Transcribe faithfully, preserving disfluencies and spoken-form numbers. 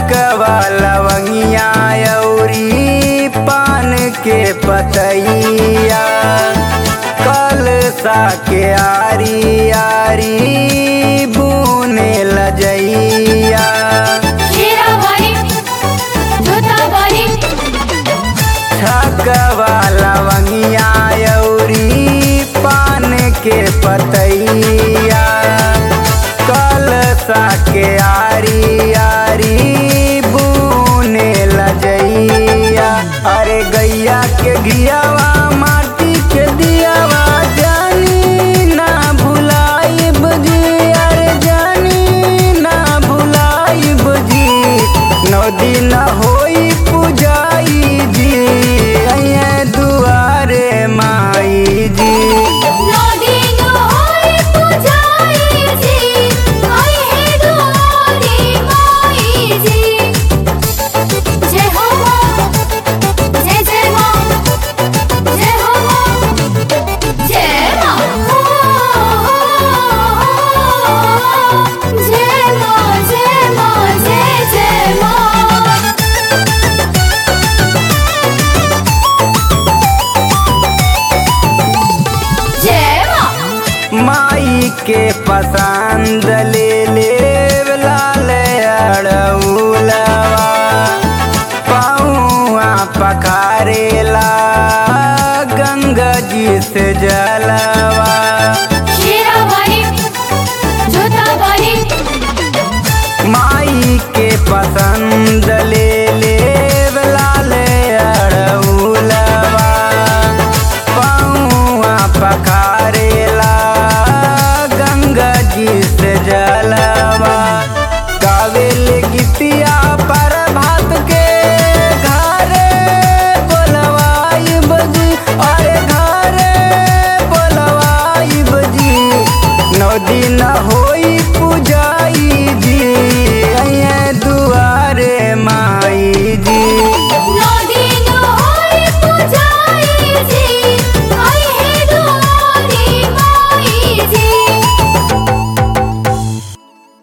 छकवा लवंगिया अउरी पान के पतैया कलसा के आरी आरी बुने लजैया छकवा लवंगिया अउरी पान के पतैया कलसा के आरी आरी बुने लजैया। अरे गैया के घियावा माटी के दियावा जानी ना भुलाइब जी, अरे जानी ना भुलाइब जी। नौ दिन होई पूजाई जी अइए दुआरे माई जी। माई के पसंद ले ले लाल अड़उलवा पौआ पखारेला गंगा जी से जलवा। माई के पसंद ले ले लाल अड़उलवा पौआ पखारेला गंगा जी से जलवा। गावेल गीतिया पर भात के घरे बोलवाई बजी, अरे घरे बोलवाई बजी। नौ दिन होई पूजाई जी